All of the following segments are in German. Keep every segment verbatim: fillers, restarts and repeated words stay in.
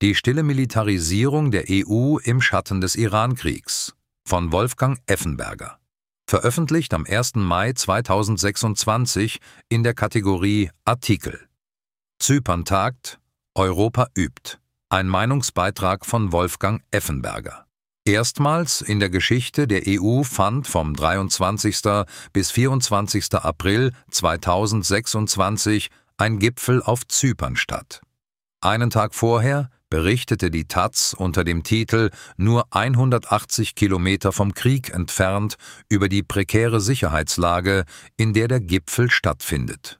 Die stille Militarisierung der E U im Schatten des Irankriegs von Wolfgang Effenberger. Veröffentlicht am ersten Mai zweitausendsechsundzwanzig in der Kategorie Artikel. Zypern tagt, Europa übt. Ein Meinungsbeitrag von Wolfgang Effenberger. Erstmals in der Geschichte der E U fand vom dreiundzwanzigsten bis vierundzwanzigsten April zweitausendsechsundzwanzig ein Gipfel auf Zypern statt. Einen Tag vorher berichtete die Taz unter dem Titel »Nur hundertachtzig Kilometer vom Krieg entfernt« über die prekäre Sicherheitslage, in der der Gipfel stattfindet.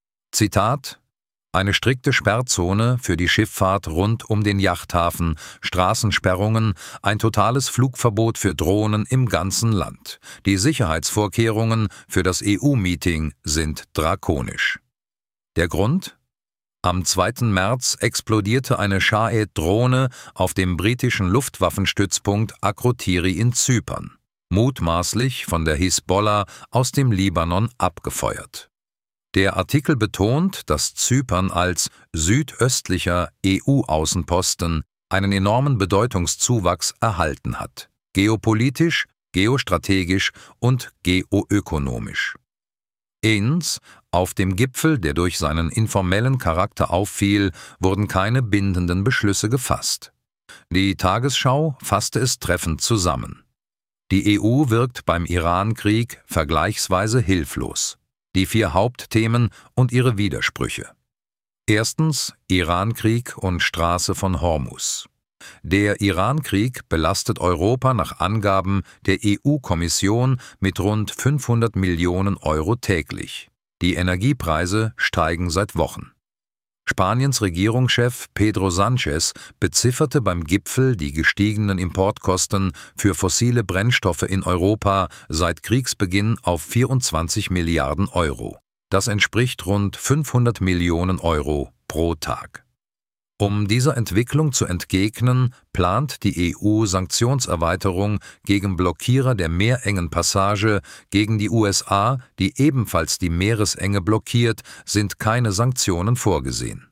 Zitat: Eine strikte Sperrzone für die Schifffahrt rund um den Yachthafen, Straßensperrungen, ein totales Flugverbot für Drohnen im ganzen Land. Die Sicherheitsvorkehrungen für das E U-Meeting sind drakonisch. Der Grund? Am zweiten März explodierte eine Shahed-Drohne auf dem britischen Luftwaffenstützpunkt Akrotiri in Zypern, mutmaßlich von der Hisbollah aus dem Libanon abgefeuert. Der Artikel betont, dass Zypern als südöstlicher E U-Außenposten einen enormen Bedeutungszuwachs erhalten hat, geopolitisch, geostrategisch und geoökonomisch. Erstens, auf dem Gipfel, der durch seinen informellen Charakter auffiel, wurden keine bindenden Beschlüsse gefasst. Die Tagesschau fasste es treffend zusammen. Die E U wirkt beim Irankrieg vergleichsweise hilflos. Die vier Hauptthemen und ihre Widersprüche. Erstens, Irankrieg und Straße von Hormuz. Der Irankrieg belastet Europa nach Angaben der E U-Kommission mit rund fünfhundert Millionen Euro täglich. Die Energiepreise steigen seit Wochen. Spaniens Regierungschef Pedro Sánchez bezifferte beim Gipfel die gestiegenen Importkosten für fossile Brennstoffe in Europa seit Kriegsbeginn auf vierundzwanzig Milliarden Euro. Das entspricht rund fünfhundert Millionen Euro pro Tag. Um dieser Entwicklung zu entgegnen, plant die E U Sanktionserweiterung gegen Blockierer der Meerengen Passage. Gegen die U S A, die ebenfalls die Meeresenge blockiert, sind keine Sanktionen vorgesehen.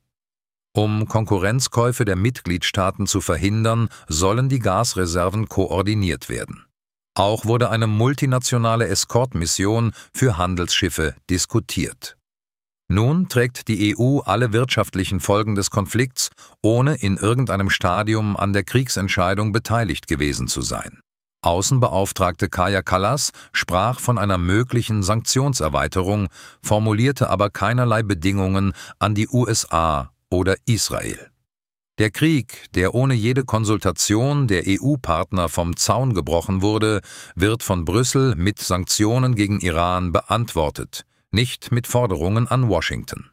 Um Konkurrenzkäufe der Mitgliedstaaten zu verhindern, sollen die Gasreserven koordiniert werden. Auch wurde eine multinationale Eskortmission für Handelsschiffe diskutiert. Nun trägt die E U alle wirtschaftlichen Folgen des Konflikts, ohne in irgendeinem Stadium an der Kriegsentscheidung beteiligt gewesen zu sein. Außenbeauftragte Kaja Kallas sprach von einer möglichen Sanktionserweiterung, formulierte aber keinerlei Bedingungen an die U S A oder Israel. Der Krieg, der ohne jede Konsultation der E U-Partner vom Zaun gebrochen wurde, wird von Brüssel mit Sanktionen gegen Iran beantwortet, nicht mit Forderungen an Washington.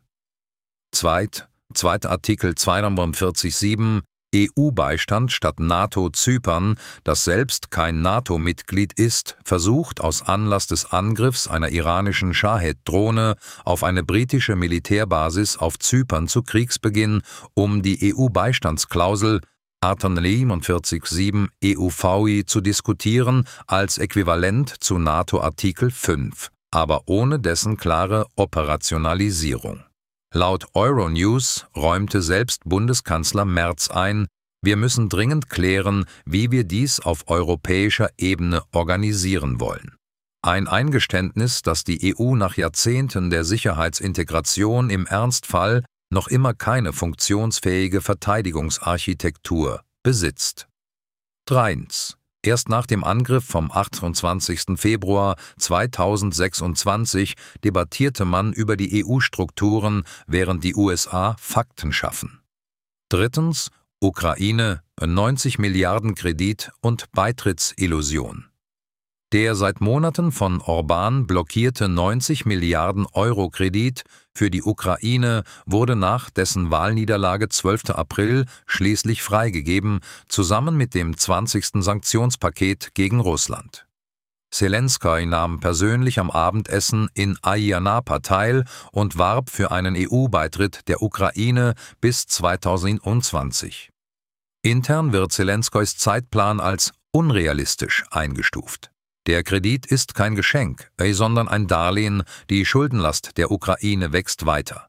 Zweit, zweiter Artikel zweihundertvierzig Absatz sieben E U-Beistand statt NATO-Zypern, das selbst kein NATO-Mitglied ist, versucht aus Anlass des Angriffs einer iranischen Shahed-Drohne auf eine britische Militärbasis auf Zypern zu Kriegsbeginn, um die E U-Beistandsklausel Artikel siebenundvierzig Absatz sieben E U V I zu diskutieren als äquivalent zu NATO-Artikel fünf. Aber ohne dessen klare Operationalisierung. Laut Euronews räumte selbst Bundeskanzler Merz ein, wir müssen dringend klären, wie wir dies auf europäischer Ebene organisieren wollen. Ein Eingeständnis, dass die E U nach Jahrzehnten der Sicherheitsintegration im Ernstfall noch immer keine funktionsfähige Verteidigungsarchitektur besitzt. Drittens. Erst nach dem Angriff vom achtundzwanzigsten Februar zweitausendsechsundzwanzig debattierte man über die E U-Strukturen, während die U S A Fakten schaffen. Drittens, Ukraine, neunzig Milliarden Kredit und Beitrittsillusion. Der seit Monaten von Orbán blockierte neunzig Milliarden Euro Kredit für die Ukraine wurde nach dessen Wahlniederlage zwölften April schließlich freigegeben, zusammen mit dem zwanzigsten Sanktionspaket gegen Russland. Selenskyj nahm persönlich am Abendessen in Ayanapa teil und warb für einen E U-Beitritt der Ukraine bis zweitausendzweiundzwanzig. Intern wird Selenskys Zeitplan als unrealistisch eingestuft. Der Kredit ist kein Geschenk, sondern ein Darlehen, die Schuldenlast der Ukraine wächst weiter.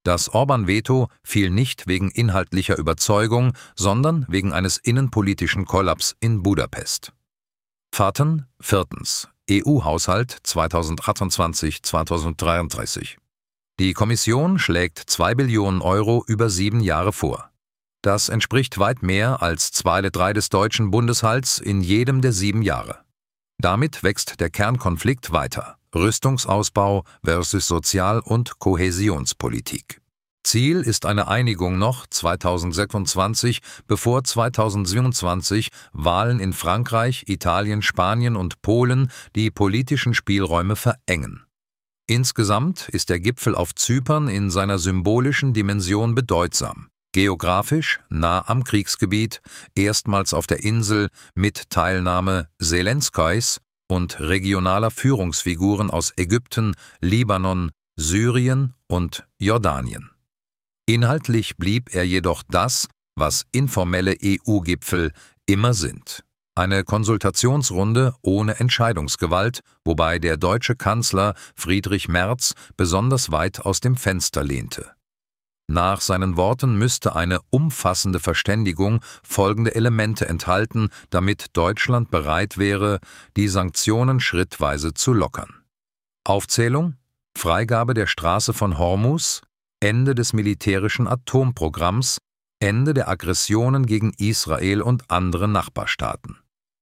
Das Orbán-Veto fiel nicht wegen inhaltlicher Überzeugung, sondern wegen eines innenpolitischen Kollaps in Budapest. Fahrten, viertens. E U-Haushalt zweitausendachtundzwanzig bis zweitausenddreiunddreißig. Die Kommission schlägt zwei Billionen Euro über sieben Jahre vor. Das entspricht weit mehr als zwei Komma drei des deutschen Bundeshalts in jedem der sieben Jahre. Damit wächst der Kernkonflikt weiter: Rüstungsausbau versus Sozial- und Kohäsionspolitik. Ziel ist eine Einigung noch zweitausendsechsundzwanzig, bevor zweitausendsiebenundzwanzig Wahlen in Frankreich, Italien, Spanien und Polen die politischen Spielräume verengen. Insgesamt ist der Gipfel auf Zypern in seiner symbolischen Dimension bedeutsam. Geografisch nah am Kriegsgebiet, erstmals auf der Insel mit Teilnahme Zelenskys und regionaler Führungsfiguren aus Ägypten, Libanon, Syrien und Jordanien. Inhaltlich blieb er jedoch das, was informelle E U-Gipfel immer sind: eine Konsultationsrunde ohne Entscheidungsgewalt, wobei der deutsche Kanzler Friedrich Merz besonders weit aus dem Fenster lehnte. Nach seinen Worten müsste eine umfassende Verständigung folgende Elemente enthalten, damit Deutschland bereit wäre, die Sanktionen schrittweise zu lockern. Aufzählung: Freigabe der Straße von Hormuz, Ende des militärischen Atomprogramms, Ende der Aggressionen gegen Israel und andere Nachbarstaaten.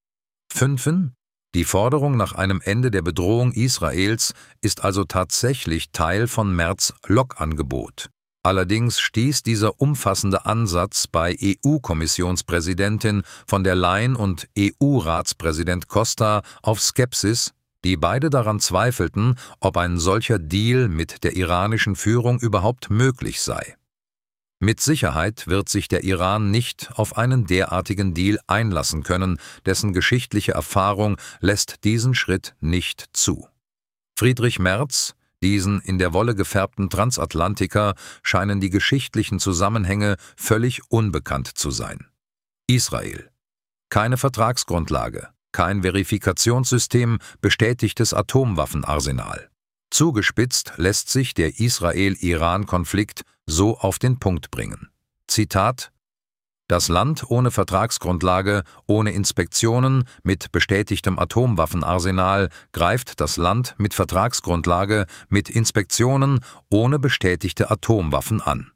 Fünfen. Die Forderung nach einem Ende der Bedrohung Israels ist also tatsächlich Teil von Merz' Lockangebot. Allerdings stieß dieser umfassende Ansatz bei E U-Kommissionspräsidentin von der Leyen und E U-Ratspräsident Costa auf Skepsis, die beide daran zweifelten, ob ein solcher Deal mit der iranischen Führung überhaupt möglich sei. Mit Sicherheit wird sich der Iran nicht auf einen derartigen Deal einlassen können, dessen geschichtliche Erfahrung lässt diesen Schritt nicht zu. Friedrich Merz, diesen in der Wolle gefärbten Transatlantiker, scheinen die geschichtlichen Zusammenhänge völlig unbekannt zu sein. Israel: keine Vertragsgrundlage, kein Verifikationssystem, bestätigtes Atomwaffenarsenal. Zugespitzt lässt sich der Israel-Iran-Konflikt so auf den Punkt bringen. Zitat: Das Land ohne Vertragsgrundlage, ohne Inspektionen, mit bestätigtem Atomwaffenarsenal greift das Land mit Vertragsgrundlage, mit Inspektionen, ohne bestätigte Atomwaffen an.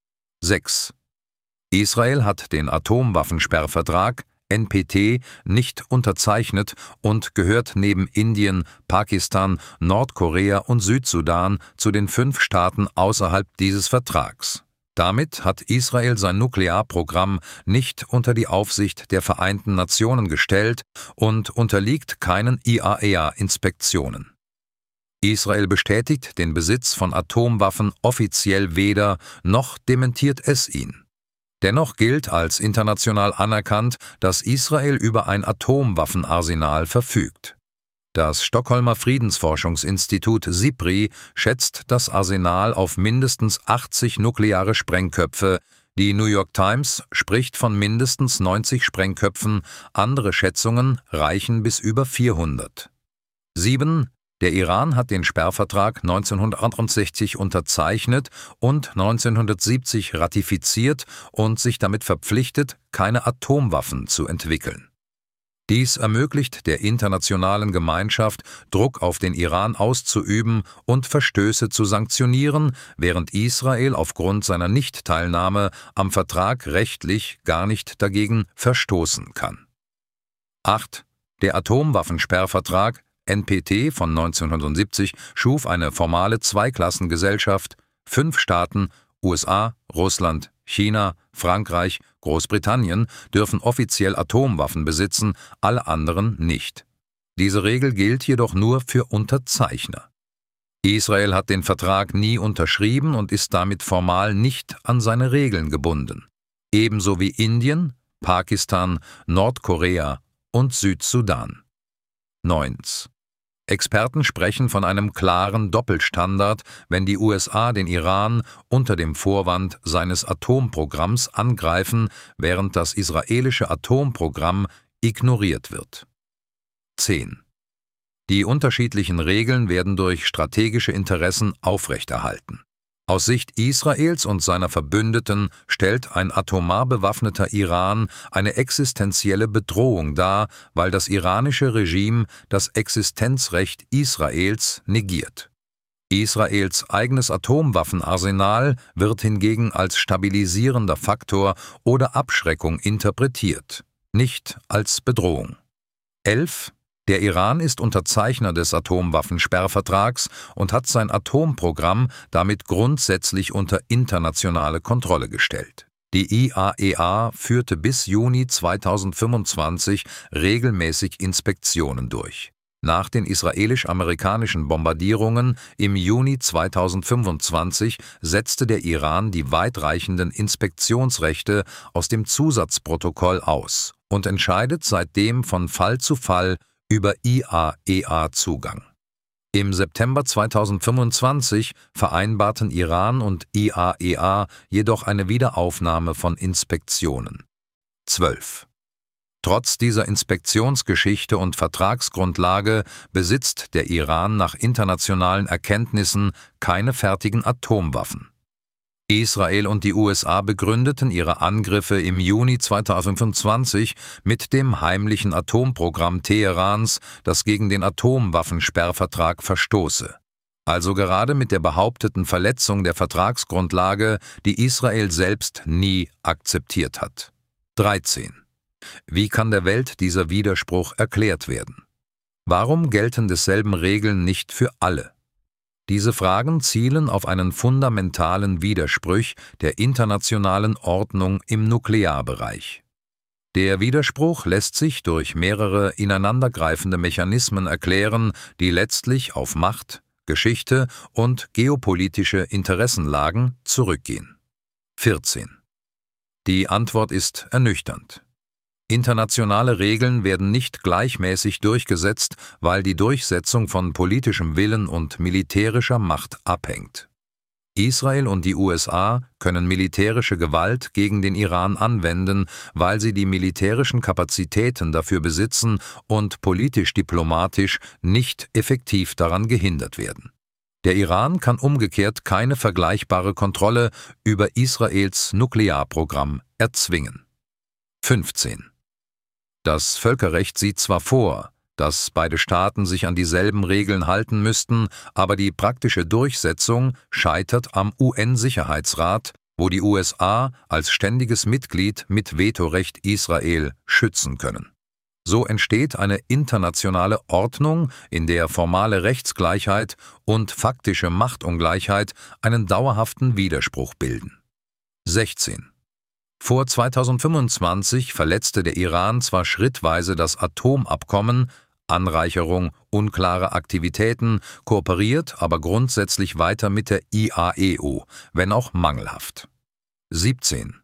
sechs. Israel hat den Atomwaffensperrvertrag N P T nicht unterzeichnet und gehört neben Indien, Pakistan, Nordkorea und Südsudan zu den fünf Staaten außerhalb dieses Vertrags. Damit hat Israel sein Nuklearprogramm nicht unter die Aufsicht der Vereinten Nationen gestellt und unterliegt keinen I A E A-Inspektionen. Israel bestätigt den Besitz von Atomwaffen offiziell weder, noch dementiert es ihn. Dennoch gilt als international anerkannt, dass Israel über ein Atomwaffenarsenal verfügt. Das Stockholmer Friedensforschungsinstitut SIPRI schätzt das Arsenal auf mindestens achtzig nukleare Sprengköpfe. Die New York Times spricht von mindestens neunzig Sprengköpfen, andere Schätzungen reichen bis über vierhundert. sieben. Der Iran hat den Sperrvertrag neunzehnhundertachtundsechzig unterzeichnet und neunzehnhundertsiebzig ratifiziert und sich damit verpflichtet, keine Atomwaffen zu entwickeln. Dies ermöglicht der internationalen Gemeinschaft, Druck auf den Iran auszuüben und Verstöße zu sanktionieren, während Israel aufgrund seiner Nichtteilnahme am Vertrag rechtlich gar nicht dagegen verstoßen kann. acht. Der Atomwaffensperrvertrag N P T von neunzehnhundertsiebzig schuf eine formale Zweiklassengesellschaft. Fünf Staaten, U S A, Russland, China, Frankreich, Großbritannien, dürfen offiziell Atomwaffen besitzen, alle anderen nicht. Diese Regel gilt jedoch nur für Unterzeichner. Israel hat den Vertrag nie unterschrieben und ist damit formal nicht an seine Regeln gebunden. Ebenso wie Indien, Pakistan, Nordkorea und Südsudan. neun. Experten sprechen von einem klaren Doppelstandard, wenn die U S A den Iran unter dem Vorwand seines Atomprogramms angreifen, während das israelische Atomprogramm ignoriert wird. zehn. Die unterschiedlichen Regeln werden durch strategische Interessen aufrechterhalten. Aus Sicht Israels und seiner Verbündeten stellt ein atomar bewaffneter Iran eine existenzielle Bedrohung dar, weil das iranische Regime das Existenzrecht Israels negiert. Israels eigenes Atomwaffenarsenal wird hingegen als stabilisierender Faktor oder Abschreckung interpretiert, nicht als Bedrohung. elf. Der Iran ist Unterzeichner des Atomwaffensperrvertrags und hat sein Atomprogramm damit grundsätzlich unter internationale Kontrolle gestellt. Die I A E A führte bis Juni zweitausendfünfundzwanzig regelmäßig Inspektionen durch. Nach den israelisch-amerikanischen Bombardierungen im Juni zweitausendfünfundzwanzig setzte der Iran die weitreichenden Inspektionsrechte aus dem Zusatzprotokoll aus und entscheidet seitdem von Fall zu Fall über I A E A-Zugang. Im September zweitausendfünfundzwanzig vereinbarten Iran und I A E A jedoch eine Wiederaufnahme von Inspektionen. zwölf. Trotz dieser Inspektionsgeschichte und Vertragsgrundlage besitzt der Iran nach internationalen Erkenntnissen keine fertigen Atomwaffen. Israel und die U S A begründeten ihre Angriffe im Juni zweitausendfünfundzwanzig mit dem heimlichen Atomprogramm Teherans, das gegen den Atomwaffensperrvertrag verstoße. Also gerade mit der behaupteten Verletzung der Vertragsgrundlage, die Israel selbst nie akzeptiert hat. dreizehn. Wie kann der Welt dieser Widerspruch erklärt werden? Warum gelten desselben Regeln nicht für alle? Diese Fragen zielen auf einen fundamentalen Widerspruch der internationalen Ordnung im Nuklearbereich. Der Widerspruch lässt sich durch mehrere ineinandergreifende Mechanismen erklären, die letztlich auf Macht, Geschichte und geopolitische Interessenlagen zurückgehen. vierzehn. Die Antwort ist ernüchternd. Internationale Regeln werden nicht gleichmäßig durchgesetzt, weil die Durchsetzung von politischem Willen und militärischer Macht abhängt. Israel und die U S A können militärische Gewalt gegen den Iran anwenden, weil sie die militärischen Kapazitäten dafür besitzen und politisch-diplomatisch nicht effektiv daran gehindert werden. Der Iran kann umgekehrt keine vergleichbare Kontrolle über Israels Nuklearprogramm erzwingen. fünfzehn. Das Völkerrecht sieht zwar vor, dass beide Staaten sich an dieselben Regeln halten müssten, aber die praktische Durchsetzung scheitert am U N-Sicherheitsrat, wo die U S A als ständiges Mitglied mit Vetorecht Israel schützen können. So entsteht eine internationale Ordnung, in der formale Rechtsgleichheit und faktische Machtungleichheit einen dauerhaften Widerspruch bilden. sechzehn. Vor zweitausendfünfundzwanzig verletzte der Iran zwar schrittweise das Atomabkommen, Anreicherung, unklare Aktivitäten, kooperiert aber grundsätzlich weiter mit der I A E O, wenn auch mangelhaft. siebzehn.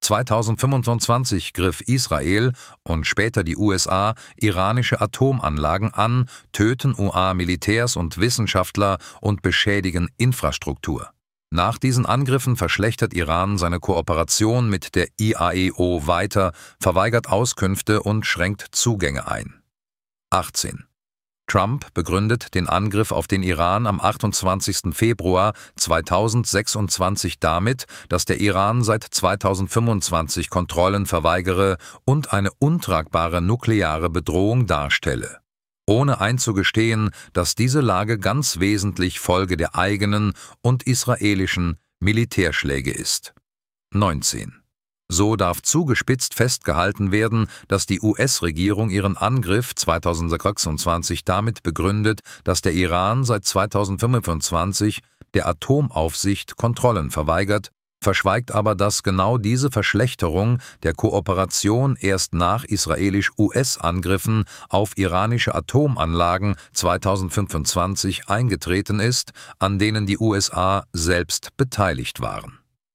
zweitausendfünfundzwanzig griff Israel und später die U S A iranische Atomanlagen an, töten U A-Militärs und Wissenschaftler und beschädigen Infrastruktur. Nach diesen Angriffen verschlechtert Iran seine Kooperation mit der I A E O weiter, verweigert Auskünfte und schränkt Zugänge ein. achtzehn. Trump begründet den Angriff auf den Iran am achtundzwanzigsten Februar zweitausendsechsundzwanzig damit, dass der Iran seit zweitausendfünfundzwanzig Kontrollen verweigere und eine untragbare nukleare Bedrohung darstelle, ohne einzugestehen, dass diese Lage ganz wesentlich Folge der eigenen und israelischen Militärschläge ist. neunzehn. So darf zugespitzt festgehalten werden, dass die U S-Regierung ihren Angriff zweitausendsechsundzwanzig damit begründet, dass der Iran seit zweitausendfünfundzwanzig der Atomaufsicht Kontrollen verweigert, verschweigt aber, dass genau diese Verschlechterung der Kooperation erst nach israelisch-U S-Angriffen auf iranische Atomanlagen zweitausendfünfundzwanzig eingetreten ist, an denen die U S A selbst beteiligt waren.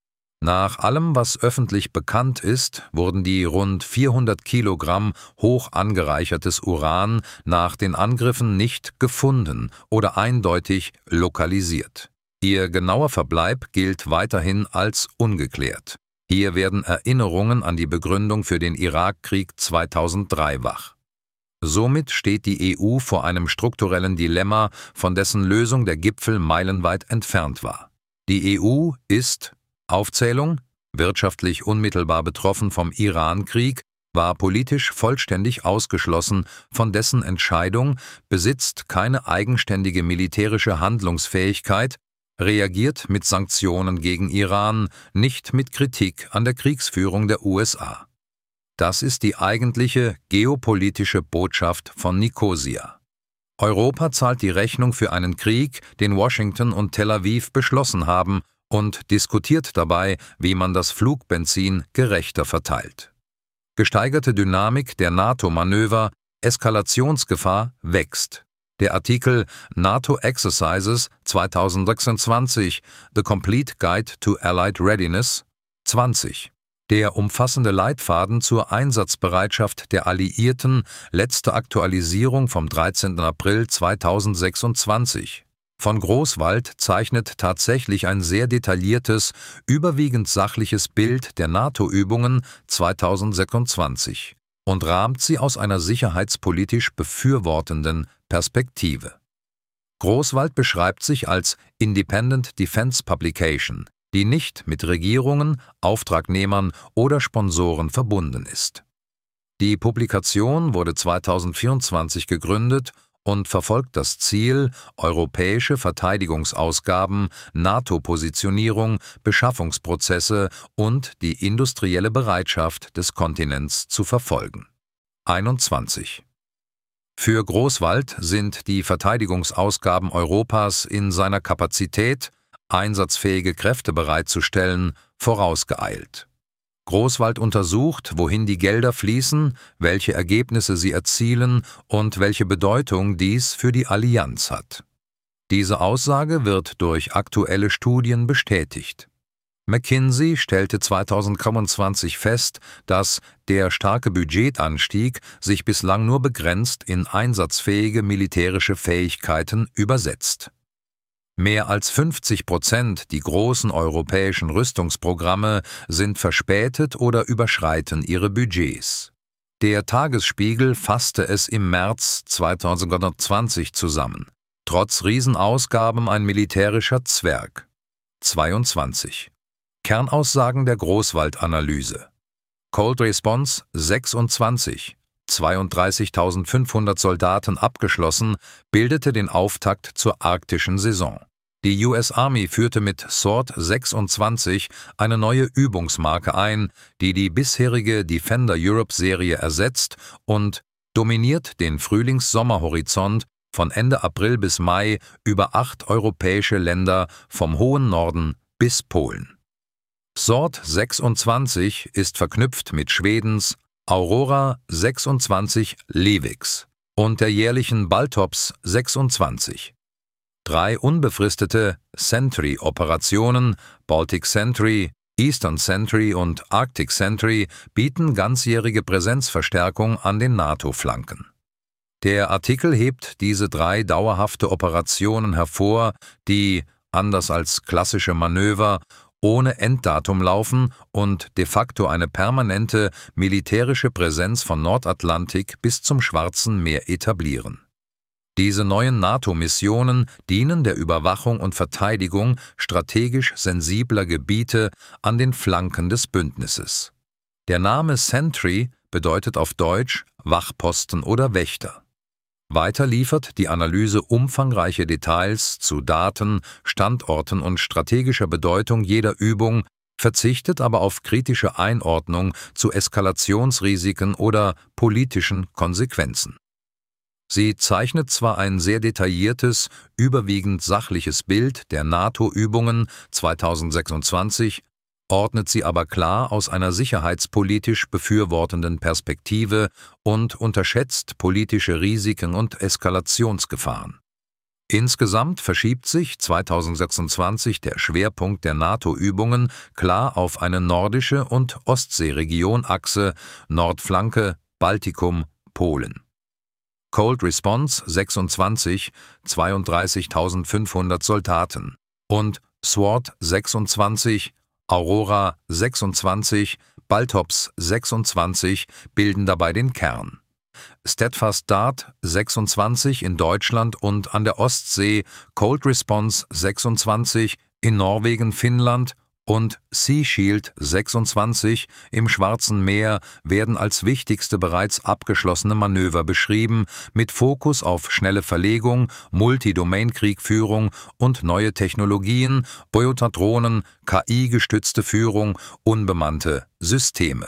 Nach allem, was öffentlich bekannt ist, wurden die rund vierhundert Kilogramm hoch angereichertes Uran nach den Angriffen nicht gefunden oder eindeutig lokalisiert. Ihr genauer Verbleib gilt weiterhin als ungeklärt. Hier werden Erinnerungen an die Begründung für den Irakkrieg zweitausenddrei wach. Somit steht die E U vor einem strukturellen Dilemma, von dessen Lösung der Gipfel meilenweit entfernt war. Die E U ist Aufzählung: wirtschaftlich unmittelbar betroffen vom Irankrieg, war politisch vollständig ausgeschlossen von dessen Entscheidung, besitzt keine eigenständige militärische Handlungsfähigkeit, reagiert mit Sanktionen gegen Iran, nicht mit Kritik an der Kriegsführung der U S A. Das ist die eigentliche geopolitische Botschaft von Nikosia. Europa zahlt die Rechnung für einen Krieg, den Washington und Tel Aviv beschlossen haben, und diskutiert dabei, wie man das Flugbenzin gerechter verteilt. Gesteigerte Dynamik der NATO-Manöver, Eskalationsgefahr wächst. Der Artikel NATO Exercises zwanzig sechsundzwanzig, The Complete Guide to Allied Readiness zwanzig. Der umfassende Leitfaden zur Einsatzbereitschaft der Alliierten, letzte Aktualisierung vom dreizehnten April zweitausendsechsundzwanzig. Von Großwald zeichnet tatsächlich ein sehr detailliertes, überwiegend sachliches Bild der NATO-Übungen zweitausendsechsundzwanzig und rahmt sie aus einer sicherheitspolitisch befürwortenden Perspektive. Großwald beschreibt sich als Independent Defense Publication, die nicht mit Regierungen, Auftragnehmern oder Sponsoren verbunden ist. Die Publikation wurde zweitausendvierundzwanzig gegründet und verfolgt das Ziel, europäische Verteidigungsausgaben, NATO-Positionierung, Beschaffungsprozesse und die industrielle Bereitschaft des Kontinents zu verfolgen. einundzwanzig. Für Großwald sind die Verteidigungsausgaben Europas in seiner Kapazität, einsatzfähige Kräfte bereitzustellen, vorausgeeilt. Großwald untersucht, wohin die Gelder fließen, welche Ergebnisse sie erzielen und welche Bedeutung dies für die Allianz hat. Diese Aussage wird durch aktuelle Studien bestätigt. McKinsey stellte zweitausendeinundzwanzig fest, dass der starke Budgetanstieg sich bislang nur begrenzt in einsatzfähige militärische Fähigkeiten übersetzt. Mehr als fünfzig Prozent die großen europäischen Rüstungsprogramme sind verspätet oder überschreiten ihre Budgets. Der Tagesspiegel fasste es im März zweitausendzwanzig zusammen. Trotz Riesenausgaben ein militärischer Zwerg. zweiundzwanzig. Kernaussagen der Großwald-Analyse. Cold Response sechsundzwanzig. zweiunddreißigtausendfünfhundert Soldaten abgeschlossen, bildete den Auftakt zur arktischen Saison. Die U S Army führte mit S W O R D sechsundzwanzig eine neue Übungsmarke ein, die die bisherige Defender Europe-Serie ersetzt und dominiert den Frühlings-Sommer-Horizont von Ende April bis Mai über acht europäische Länder vom hohen Norden bis Polen. S W O R D sechsundzwanzig ist verknüpft mit Schwedens Aurora sechsundzwanzig Lewix und der jährlichen Baltops sechsundzwanzig. Drei unbefristete Sentry-Operationen, Baltic Sentry, Eastern Sentry und Arctic Sentry, bieten ganzjährige Präsenzverstärkung an den NATO-Flanken. Der Artikel hebt diese drei dauerhafte Operationen hervor, die, anders als klassische Manöver, ohne Enddatum laufen und de facto eine permanente militärische Präsenz von Nordatlantik bis zum Schwarzen Meer etablieren. Diese neuen NATO-Missionen dienen der Überwachung und Verteidigung strategisch sensibler Gebiete an den Flanken des Bündnisses. Der Name Sentry bedeutet auf Deutsch Wachposten oder Wächter. Weiter liefert die Analyse umfangreiche Details zu Daten, Standorten und strategischer Bedeutung jeder Übung, verzichtet aber auf kritische Einordnung zu Eskalationsrisiken oder politischen Konsequenzen. Sie zeichnet zwar ein sehr detailliertes, überwiegend sachliches Bild der NATO-Übungen zweitausendsechsundzwanzig, ordnet sie aber klar aus einer sicherheitspolitisch befürwortenden Perspektive und unterschätzt politische Risiken und Eskalationsgefahren. Insgesamt verschiebt sich zweitausendsechsundzwanzig der Schwerpunkt der NATO-Übungen klar auf eine nordische und Ostseeregion-Achse, Nordflanke, Baltikum, Polen. Cold Response sechsundzwanzig, zweiunddreißigtausendfünfhundert Soldaten und S W O R D sechsundzwanzig, Aurora sechsundzwanzig, Baltops sechsundzwanzig bilden dabei den Kern. Steadfast Dart sechsundzwanzig in Deutschland und an der Ostsee, Cold Response sechsundzwanzig in Norwegen, Finnland und Sea Shield sechsundzwanzig im Schwarzen Meer werden als wichtigste bereits abgeschlossene Manöver beschrieben, mit Fokus auf schnelle Verlegung, Multidomain-Kriegführung und neue Technologien, Bojota-Drohnen, K I-gestützte Führung, unbemannte Systeme.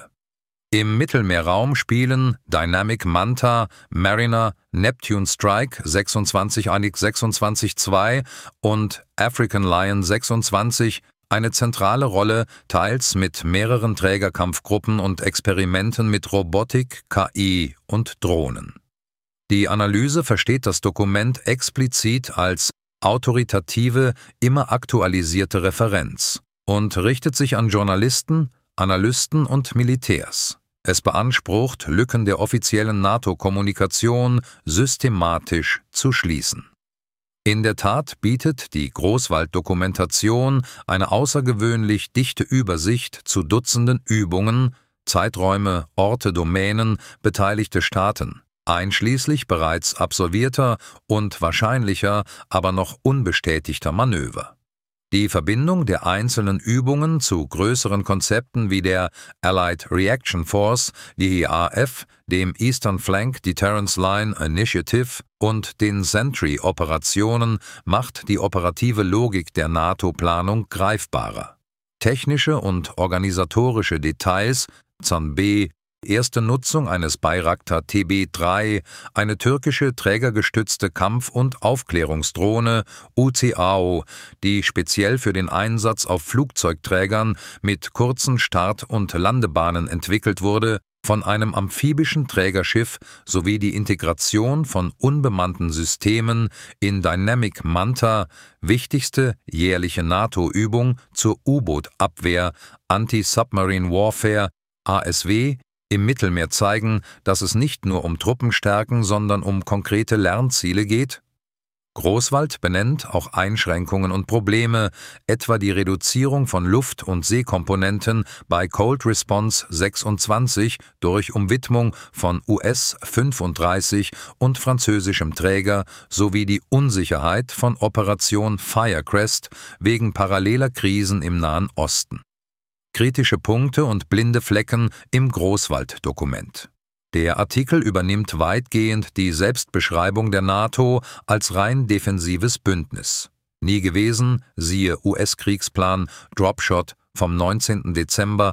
Im Mittelmeerraum spielen Dynamic Manta, Mariner, Neptune Strike sechsundzwanzig sechsundzwanzig zwei und African Lion sechsundzwanzig eine zentrale Rolle, teils mit mehreren Trägerkampfgruppen und Experimenten mit Robotik, K I und Drohnen. Die Analyse versteht das Dokument explizit als autoritative, immer aktualisierte Referenz und richtet sich an Journalisten, Analysten und Militärs. Es beansprucht, Lücken der offiziellen NATO-Kommunikation systematisch zu schließen. In der Tat bietet die Großwald-Dokumentation eine außergewöhnlich dichte Übersicht zu Dutzenden Übungen, Zeiträume, Orte, Domänen, beteiligte Staaten, einschließlich bereits absolvierter und wahrscheinlicher, aber noch unbestätigter Manöver. Die Verbindung der einzelnen Übungen zu größeren Konzepten wie der Allied Reaction Force, die E A F, dem Eastern Flank Deterrence Line Initiative und den Sentry-Operationen macht die operative Logik der NATO-Planung greifbarer. Technische und organisatorische Details, Z B, erste Nutzung eines Bayraktar T B drei, eine türkische trägergestützte Kampf- und Aufklärungsdrohne U C A O, die speziell für den Einsatz auf Flugzeugträgern mit kurzen Start- und Landebahnen entwickelt wurde, von einem amphibischen Trägerschiff sowie die Integration von unbemannten Systemen in Dynamic Manta, wichtigste jährliche NATO-Übung zur U-Boot-Abwehr, Anti-Submarine Warfare, A S W, im Mittelmeer zeigen, dass es nicht nur um Truppenstärken, sondern um konkrete Lernziele geht? Großwald benennt auch Einschränkungen und Probleme, etwa die Reduzierung von Luft- und Seekomponenten bei Cold Response sechsundzwanzig durch Umwidmung von U S fünfunddreißig und französischem Träger sowie die Unsicherheit von Operation Firecrest wegen paralleler Krisen im Nahen Osten. Kritische Punkte und blinde Flecken im Großwald-Dokument. Der Artikel übernimmt weitgehend die Selbstbeschreibung der NATO als rein defensives Bündnis. Nie gewesen, siehe U S-Kriegsplan Dropshot vom neunzehnten Dezember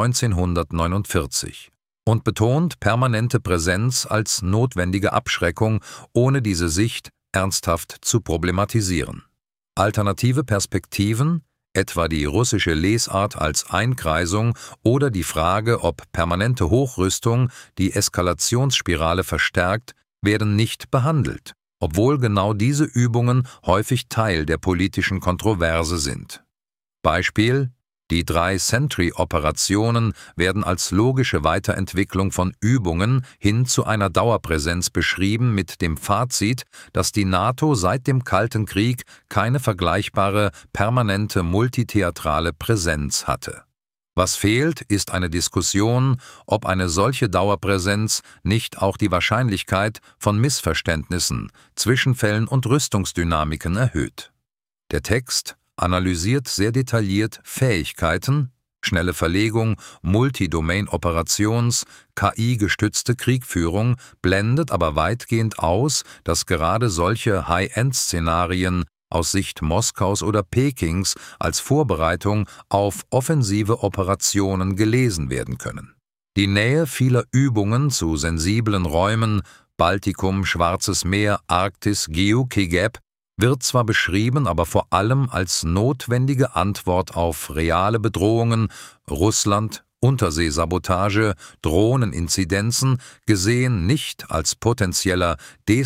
neunzehnhundertneunundvierzig. Und betont permanente Präsenz als notwendige Abschreckung, ohne diese Sicht ernsthaft zu problematisieren. Alternative Perspektiven, etwa die russische Lesart als Einkreisung oder die Frage, ob permanente Hochrüstung die Eskalationsspirale verstärkt, werden nicht behandelt, obwohl genau diese Übungen häufig Teil der politischen Kontroverse sind. Beispiel: Die drei Sentry-Operationen werden als logische Weiterentwicklung von Übungen hin zu einer Dauerpräsenz beschrieben mit dem Fazit, dass die NATO seit dem Kalten Krieg keine vergleichbare, permanente multitheatrale Präsenz hatte. Was fehlt, ist eine Diskussion, ob eine solche Dauerpräsenz nicht auch die Wahrscheinlichkeit von Missverständnissen, Zwischenfällen und Rüstungsdynamiken erhöht. Der Text analysiert sehr detailliert Fähigkeiten, schnelle Verlegung, Multidomain-Operations-, K I-gestützte Kriegführung, blendet aber weitgehend aus, dass gerade solche High-End-Szenarien aus Sicht Moskaus oder Pekings als Vorbereitung auf offensive Operationen gelesen werden können. Die Nähe vieler Übungen zu sensiblen Räumen, Baltikum, Schwarzes Meer, Arktis, Geo-K G A P, wird zwar beschrieben, aber vor allem als notwendige Antwort auf reale Bedrohungen, Russland, Unterseesabotage, Drohneninzidenzen, gesehen nicht als potenzieller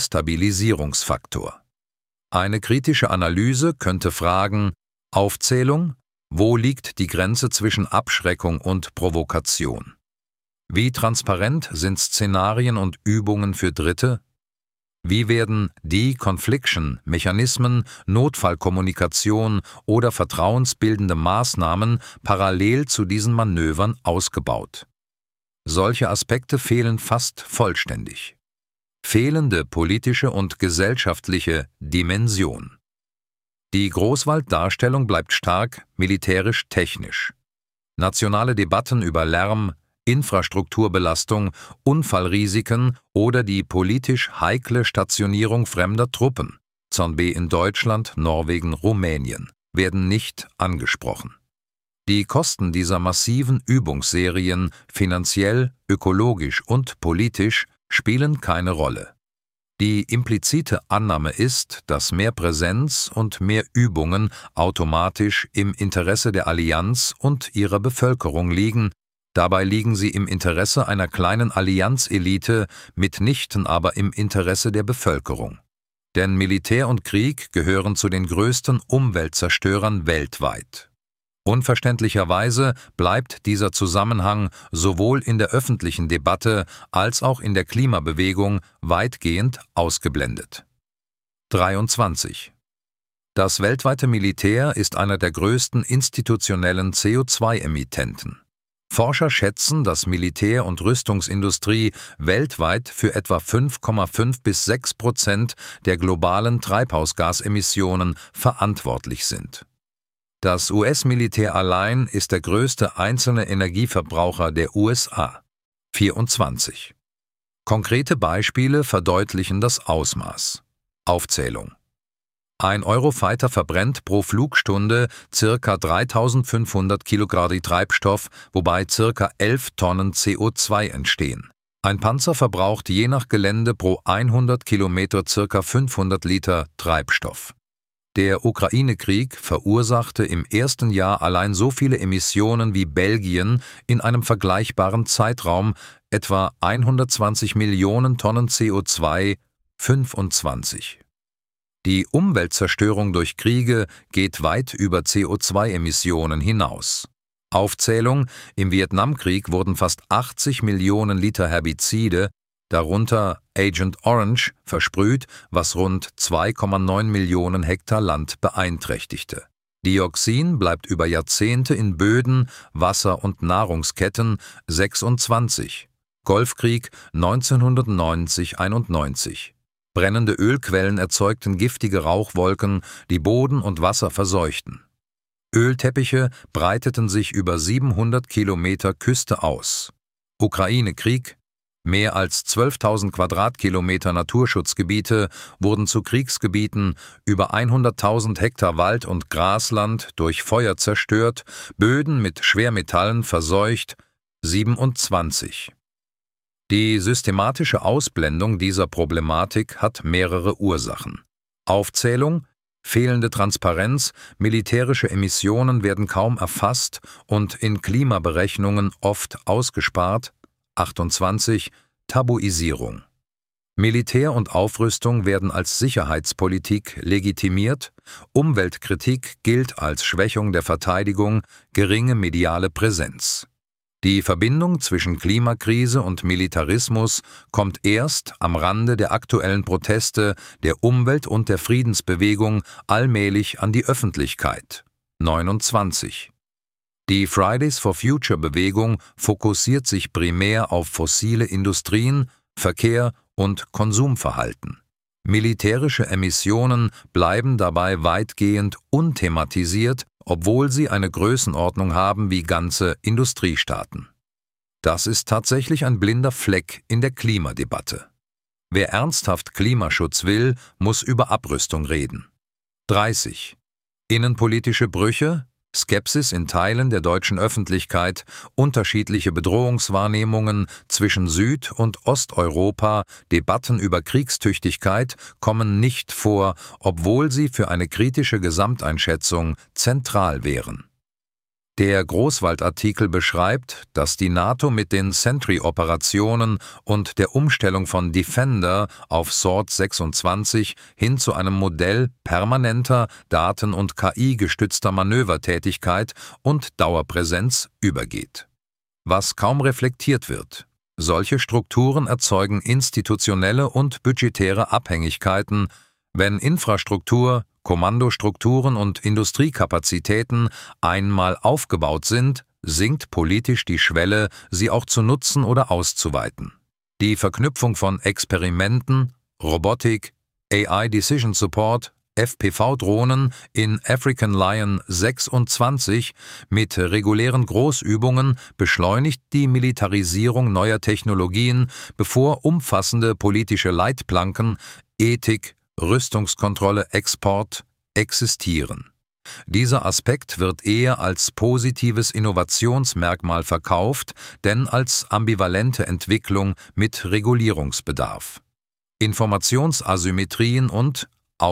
Destabilisierungsfaktor. Eine kritische Analyse könnte fragen: Aufzählung: Wo liegt die Grenze zwischen Abschreckung und Provokation? Wie transparent sind Szenarien und Übungen für Dritte? Wie werden De-Confliction-Mechanismen, Notfallkommunikation oder vertrauensbildende Maßnahmen parallel zu diesen Manövern ausgebaut? Solche Aspekte fehlen fast vollständig. Fehlende politische und gesellschaftliche Dimension. Die Großwalddarstellung bleibt stark militärisch-technisch. Nationale Debatten über Lärm, Infrastrukturbelastung, Unfallrisiken oder die politisch heikle Stationierung fremder Truppen, Z B in Deutschland, Norwegen, Rumänien, werden nicht angesprochen. Die Kosten dieser massiven Übungsserien, finanziell, ökologisch und politisch, spielen keine Rolle. Die implizite Annahme ist, dass mehr Präsenz und mehr Übungen automatisch im Interesse der Allianz und ihrer Bevölkerung liegen, dabei liegen sie im Interesse einer kleinen Allianzelite, mitnichten aber im Interesse der Bevölkerung. Denn Militär und Krieg gehören zu den größten Umweltzerstörern weltweit. Unverständlicherweise bleibt dieser Zusammenhang sowohl in der öffentlichen Debatte als auch in der Klimabewegung weitgehend ausgeblendet. dreiundzwanzig. Das weltweite Militär ist einer der größten institutionellen C O zwei Emittenten. Forscher schätzen, dass Militär- und Rüstungsindustrie weltweit für etwa fünf Komma fünf bis sechs Prozent der globalen Treibhausgasemissionen verantwortlich sind. Das U S-Militär allein ist der größte einzelne Energieverbraucher der U S A. vierundzwanzig. Konkrete Beispiele verdeutlichen das Ausmaß. Aufzählung. Ein Eurofighter verbrennt pro Flugstunde ca. dreitausendfünfhundert Kilogramm Treibstoff, wobei ca. elf Tonnen C O zwei entstehen. Ein Panzer verbraucht je nach Gelände pro hundert Kilometer ca. fünfhundert Liter Treibstoff. Der Ukraine-Krieg verursachte im ersten Jahr allein so viele Emissionen wie Belgien in einem vergleichbaren Zeitraum, etwa hundertzwanzig Millionen Tonnen C O zwei, fünfundzwanzig. Die Umweltzerstörung durch Kriege geht weit über C O zwei Emissionen hinaus. Aufzählung: Im Vietnamkrieg wurden fast achtzig Millionen Liter Herbizide, darunter Agent Orange, versprüht, was rund zwei Komma neun Millionen Hektar Land beeinträchtigte. Dioxin bleibt über Jahrzehnte in Böden, Wasser- und Nahrungsketten, sechsundzwanzig. Golfkrieg neunzehnhundertneunzig einundneunzig. Brennende Ölquellen erzeugten giftige Rauchwolken, die Boden und Wasser verseuchten. Ölteppiche breiteten sich über siebenhundert Kilometer Küste aus. Ukraine-Krieg: Mehr als zwölftausend Quadratkilometer Naturschutzgebiete wurden zu Kriegsgebieten, über hunderttausend Hektar Wald- und Grasland durch Feuer zerstört, Böden mit Schwermetallen verseucht, siebenundzwanzig. Die systematische Ausblendung dieser Problematik hat mehrere Ursachen. Aufzählung: Fehlende Transparenz, militärische Emissionen werden kaum erfasst und in Klimaberechnungen oft ausgespart, achtundzwanzig. Tabuisierung. Militär und Aufrüstung werden als Sicherheitspolitik legitimiert, Umweltkritik gilt als Schwächung der Verteidigung, geringe mediale Präsenz. Die Verbindung zwischen Klimakrise und Militarismus kommt erst am Rande der aktuellen Proteste der Umwelt- und der Friedensbewegung allmählich an die Öffentlichkeit. neunundzwanzig. Die Fridays for Future-Bewegung fokussiert sich primär auf fossile Industrien, Verkehr und Konsumverhalten. Militärische Emissionen bleiben dabei weitgehend unthematisiert, obwohl sie eine Größenordnung haben wie ganze Industriestaaten. Das ist tatsächlich ein blinder Fleck in der Klimadebatte. Wer ernsthaft Klimaschutz will, muss über Abrüstung reden. dreißig. Innenpolitische Brüche, Skepsis in Teilen der deutschen Öffentlichkeit, unterschiedliche Bedrohungswahrnehmungen zwischen Süd- und Osteuropa, Debatten über Kriegstüchtigkeit kommen nicht vor, obwohl sie für eine kritische Gesamteinschätzung zentral wären. Der Großwaldartikel beschreibt, dass die NATO mit den Sentry-Operationen und der Umstellung von Defender auf S W O R D sechsundzwanzig hin zu einem Modell permanenter Daten- und K I-gestützter Manövertätigkeit und Dauerpräsenz übergeht. Was kaum reflektiert wird: Solche Strukturen erzeugen institutionelle und budgetäre Abhängigkeiten, wenn Infrastruktur, Kommandostrukturen und Industriekapazitäten einmal aufgebaut sind, sinkt politisch die Schwelle, sie auch zu nutzen oder auszuweiten. Die Verknüpfung von Experimenten, Robotik, A I Decision Support, F P V-Drohnen in African Lion sechsundzwanzig mit regulären Großübungen beschleunigt die Militarisierung neuer Technologien, bevor umfassende politische Leitplanken, Ethik, Rüstungskontrolle, Export existieren. Dieser Aspekt wird eher als positives Innovationsmerkmal verkauft, denn als ambivalente Entwicklung mit Regulierungsbedarf. Informationsasymmetrien und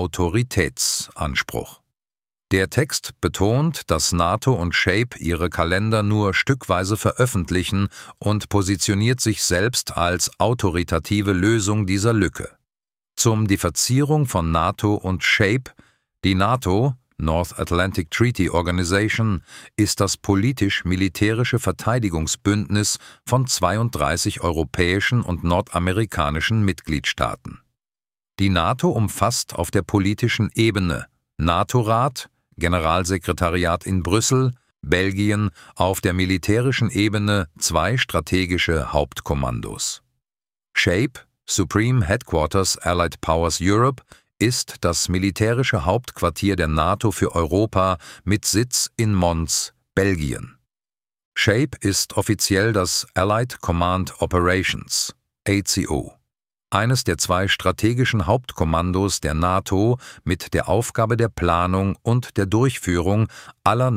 Autoritätsanspruch. Der Text betont, dass NATO und SHAPE ihre Kalender nur stückweise veröffentlichen und positioniert sich selbst als autoritative Lösung dieser Lücke. Zum Differenzierung von NATO und SHAPE: Die NATO, North Atlantic Treaty Organization, ist das politisch-militärische Verteidigungsbündnis von zweiunddreißig europäischen und nordamerikanischen Mitgliedstaaten. Die NATO umfasst auf der politischen Ebene NATO-Rat, Generalsekretariat in Brüssel, Belgien, auf der militärischen Ebene zwei strategische Hauptkommandos. SHAPE, Supreme Headquarters Allied Powers Europe, ist das militärische Hauptquartier der NATO für Europa mit Sitz in Mons, Belgien. SHAPE ist offiziell das Allied Command Operations, A C O, eines der zwei strategischen Hauptkommandos der NATO mit der Aufgabe der Planung und der Durchführung aller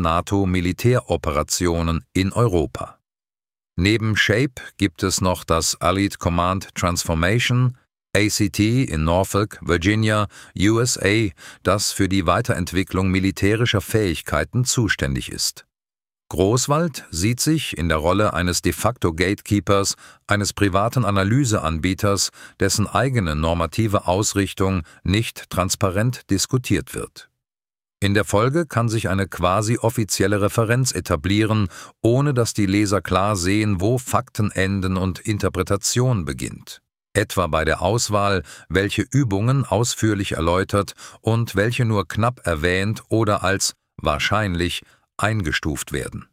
NATO-Militäroperationen in Europa. Neben SHAPE gibt es noch das Allied Command Transformation, A C T in Norfolk, Virginia, U S A, das für die Weiterentwicklung militärischer Fähigkeiten zuständig ist. Großwald sieht sich in der Rolle eines de facto Gatekeepers, eines privaten Analyseanbieters, dessen eigene normative Ausrichtung nicht transparent diskutiert wird. In der Folge kann sich eine quasi offizielle Referenz etablieren, ohne dass die Leser klar sehen, wo Fakten enden und Interpretation beginnt. Etwa bei der Auswahl, welche Übungen ausführlich erläutert und welche nur knapp erwähnt oder als wahrscheinlich eingestuft werden.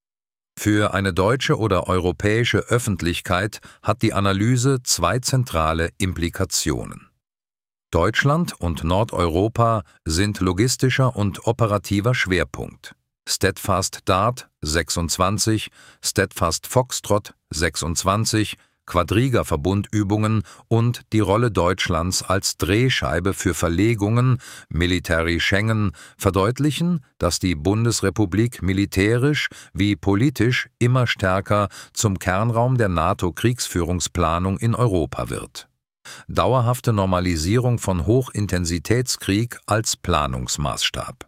Für eine deutsche oder europäische Öffentlichkeit hat die Analyse zwei zentrale Implikationen. Deutschland und Nordeuropa sind logistischer und operativer Schwerpunkt. Steadfast Dart sechsundzwanzig, Steadfast Foxtrot sechsundzwanzig, Quadriga-Verbundübungen und die Rolle Deutschlands als Drehscheibe für Verlegungen, Military Schengen, verdeutlichen, dass die Bundesrepublik militärisch wie politisch immer stärker zum Kernraum der NATO-Kriegsführungsplanung in Europa wird. Dauerhafte Normalisierung von Hochintensitätskrieg als Planungsmaßstab.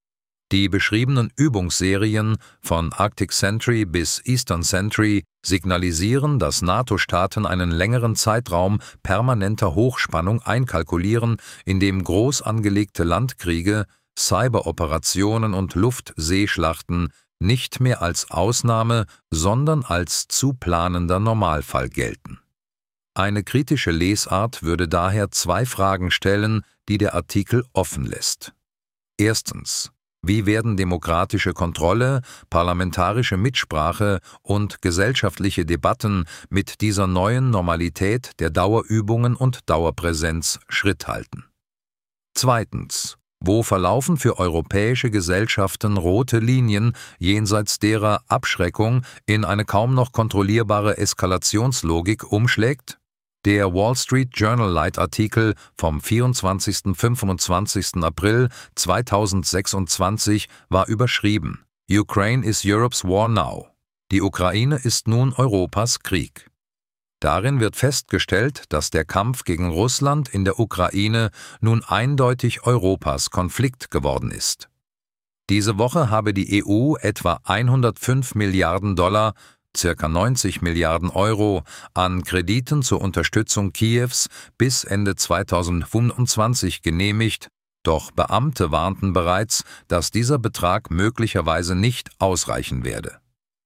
Die beschriebenen Übungsserien von Arctic Sentry bis Eastern Sentry signalisieren, dass NATO-Staaten einen längeren Zeitraum permanenter Hochspannung einkalkulieren, in dem groß angelegte Landkriege, Cyberoperationen und Luft-Seeschlachten nicht mehr als Ausnahme, sondern als zu planender Normalfall gelten. Eine kritische Lesart würde daher zwei Fragen stellen, die der Artikel offen lässt. Erstens: Wie werden demokratische Kontrolle, parlamentarische Mitsprache und gesellschaftliche Debatten mit dieser neuen Normalität der Dauerübungen und Dauerpräsenz Schritt halten? Zweitens: Wo verlaufen für europäische Gesellschaften rote Linien, jenseits derer Abschreckung in eine kaum noch kontrollierbare Eskalationslogik umschlägt? Der Wall Street Journal Leitartikel vom vierundzwanzigsten bis fünfundzwanzigsten April zweitausendsechsundzwanzig war überschrieben: Ukraine is Europe's War now. Die Ukraine ist nun Europas Krieg. Darin wird festgestellt, dass der Kampf gegen Russland in der Ukraine nun eindeutig Europas Konflikt geworden ist. Diese Woche habe die E U etwa hundertfünf Milliarden Dollar, circa neunzig Milliarden Euro, an Krediten zur Unterstützung Kiews bis Ende zweitausendfünfundzwanzig genehmigt, doch Beamte warnten bereits, dass dieser Betrag möglicherweise nicht ausreichen werde.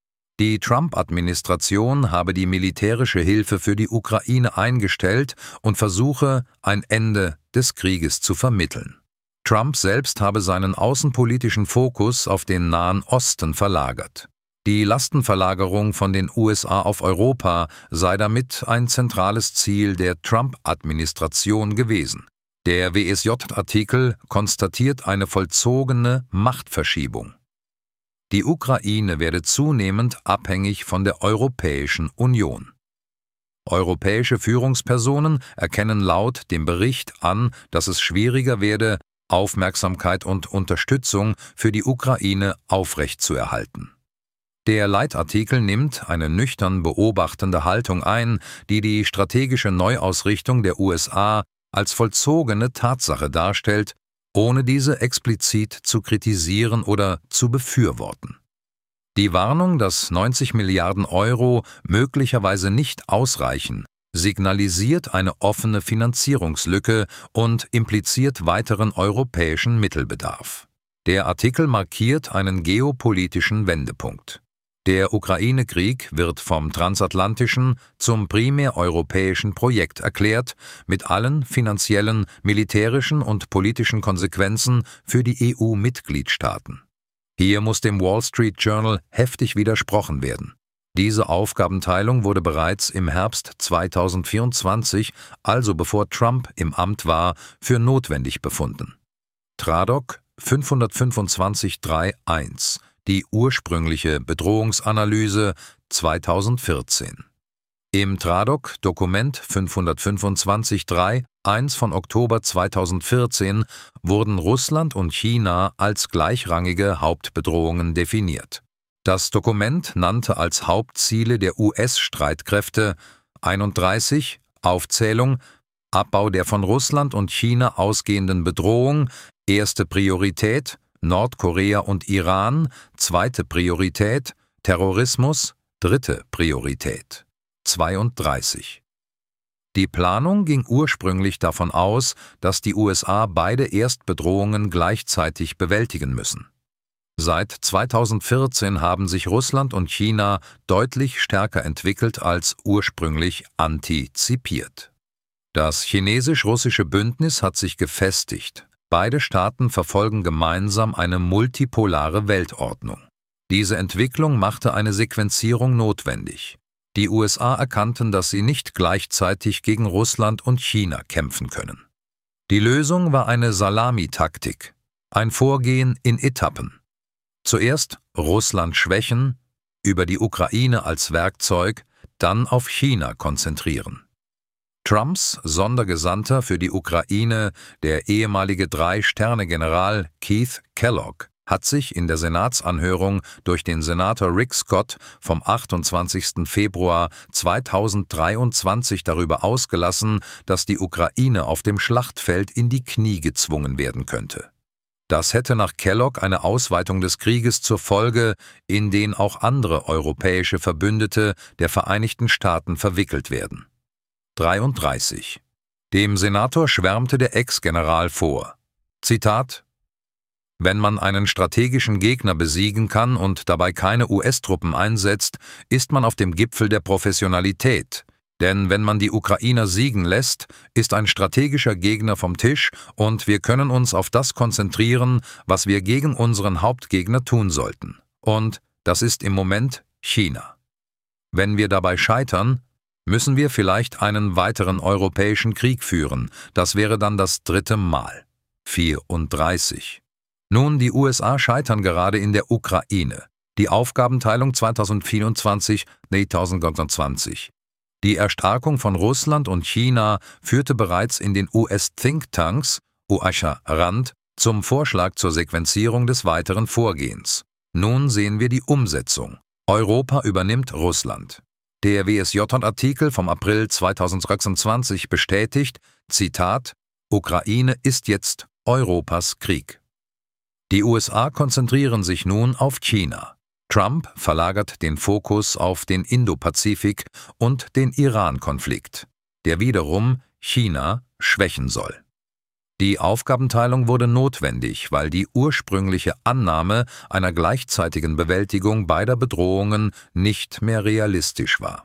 Die Trump-Administration habe die militärische Hilfe für die Ukraine eingestellt und versuche, ein Ende des Krieges zu vermitteln. Trump selbst habe seinen außenpolitischen Fokus auf den Nahen Osten verlagert. Die Lastenverlagerung von den U S A auf Europa sei damit ein zentrales Ziel der Trump-Administration gewesen. Der W S J-Artikel konstatiert eine vollzogene Machtverschiebung. Die Ukraine werde zunehmend abhängig von der Europäischen Union. Europäische Führungspersonen erkennen laut dem Bericht an, dass es schwieriger werde, Aufmerksamkeit und Unterstützung für die Ukraine aufrechtzuerhalten. Der Leitartikel nimmt eine nüchtern beobachtende Haltung ein, die die strategische Neuausrichtung der U S A als vollzogene Tatsache darstellt, ohne diese explizit zu kritisieren oder zu befürworten. Die Warnung, dass neunzig Milliarden Euro möglicherweise nicht ausreichen, signalisiert eine offene Finanzierungslücke und impliziert weiteren europäischen Mittelbedarf. Der Artikel markiert einen geopolitischen Wendepunkt. Der Ukraine-Krieg wird vom transatlantischen zum primär europäischen Projekt erklärt, mit allen finanziellen, militärischen und politischen Konsequenzen für die E U-Mitgliedstaaten. Hier muss dem Wall Street Journal heftig widersprochen werden. Diese Aufgabenteilung wurde bereits im Herbst zweitausendvierundzwanzig, also bevor Trump im Amt war, für notwendig befunden. Tradoc fünfhundertfünfundzwanzig Punkt drei Punkt eins, die ursprüngliche Bedrohungsanalyse zweitausendvierzehn. Im Tradoc-Dokument fünfhundertfünfundzwanzig Punkt drei Punkt eins von Oktober zweitausendvierzehn wurden Russland und China als gleichrangige Hauptbedrohungen definiert. Das Dokument nannte als Hauptziele der U S-Streitkräfte einunddreißig Aufzählung, Abbau der von Russland und China ausgehenden Bedrohung, erste Priorität Nordkorea und Iran, zweite Priorität Terrorismus, dritte Priorität zweiunddreißig. Die Planung ging ursprünglich davon aus, dass die U S A beide Erstbedrohungen gleichzeitig bewältigen müssen. Seit zweitausendvierzehn haben sich Russland und China deutlich stärker entwickelt als ursprünglich antizipiert. Das chinesisch-russische Bündnis hat sich gefestigt. Beide Staaten verfolgen gemeinsam eine multipolare Weltordnung. Diese Entwicklung machte eine Sequenzierung notwendig. Die U S A erkannten, dass sie nicht gleichzeitig gegen Russland und China kämpfen können. Die Lösung war eine Salamitaktik, ein Vorgehen in Etappen. Zuerst Russland schwächen, über die Ukraine als Werkzeug, dann auf China konzentrieren. Trumps Sondergesandter für die Ukraine, der ehemalige Drei-Sterne-General Keith Kellogg, hat sich in der Senatsanhörung durch den Senator Rick Scott vom achtundzwanzigsten Februar zweitausenddreiundzwanzig darüber ausgelassen, dass die Ukraine auf dem Schlachtfeld in die Knie gezwungen werden könnte. Das hätte nach Kellogg eine Ausweitung des Krieges zur Folge, in den auch andere europäische Verbündete der Vereinigten Staaten verwickelt werden. dreiunddreißig. Dem Senator schwärmte der Ex-General vor. Zitat: Wenn man einen strategischen Gegner besiegen kann und dabei keine U S-Truppen einsetzt, ist man auf dem Gipfel der Professionalität. Denn wenn man die Ukrainer siegen lässt, ist ein strategischer Gegner vom Tisch und wir können uns auf das konzentrieren, was wir gegen unseren Hauptgegner tun sollten. Und das ist im Moment China. Wenn wir dabei scheitern, müssen wir vielleicht einen weiteren europäischen Krieg führen. Das wäre dann das dritte Mal. vierunddreißig. Nun, die U S A scheitern gerade in der Ukraine. Die Aufgabenteilung zweitausendvierundzwanzig zweitausendzwanzig. Die Erstarkung von Russland und China führte bereits in den U S-Thinktanks, Usha-Rand, zum Vorschlag zur Sequenzierung des weiteren Vorgehens. Nun sehen wir die Umsetzung. Europa übernimmt Russland. Der W S J-Artikel vom April zweitausendsechsundzwanzig bestätigt, Zitat, Ukraine ist jetzt Europas Krieg. Die U S A konzentrieren sich nun auf China. Trump verlagert den Fokus auf den Indopazifik und den Iran-Konflikt, der wiederum China schwächen soll. Die Aufgabenteilung wurde notwendig, weil die ursprüngliche Annahme einer gleichzeitigen Bewältigung beider Bedrohungen nicht mehr realistisch war.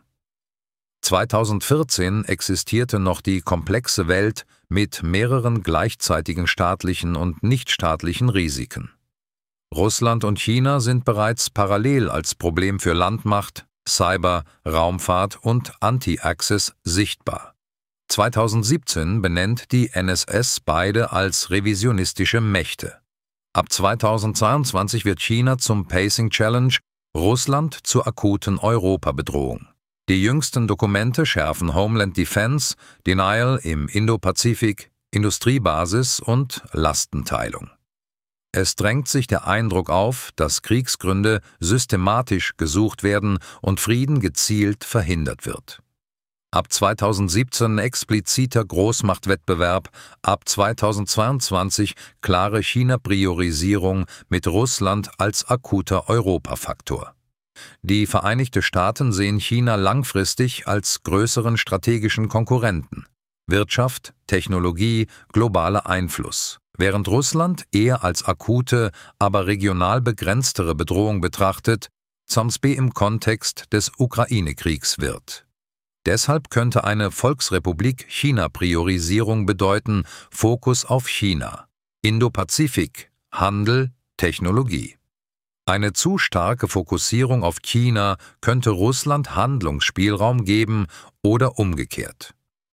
zweitausendvierzehn existierte noch die komplexe Welt mit mehreren gleichzeitigen staatlichen und nichtstaatlichen Risiken. Russland und China sind bereits parallel als Problem für Landmacht, Cyber, Raumfahrt und Anti-Access sichtbar. zweitausendsiebzehn benennt die N S S beide als revisionistische Mächte. Ab zweitausendzweiundzwanzig wird China zum Pacing Challenge, Russland zur akuten Europabedrohung. Die jüngsten Dokumente schärfen Homeland Defense, Denial im Indopazifik, Industriebasis und Lastenteilung. Es drängt sich der Eindruck auf, dass Kriegsgründe systematisch gesucht werden und Frieden gezielt verhindert wird. Ab zweitausendsiebzehn expliziter Großmachtwettbewerb, ab zweitausendzweiundzwanzig klare China-Priorisierung mit Russland als akuter Europafaktor. Die Vereinigten Staaten sehen China langfristig als größeren strategischen Konkurrenten. Wirtschaft, Technologie, globaler Einfluss, während Russland eher als akute, aber regional begrenztere Bedrohung betrachtet, zum Beispiel im Kontext des Ukraine-Kriegs wird. Deshalb könnte eine Volksrepublik-China-Priorisierung bedeuten, Fokus auf China, Indopazifik, Handel, Technologie. Eine zu starke Fokussierung auf China könnte Russland Handlungsspielraum geben oder umgekehrt.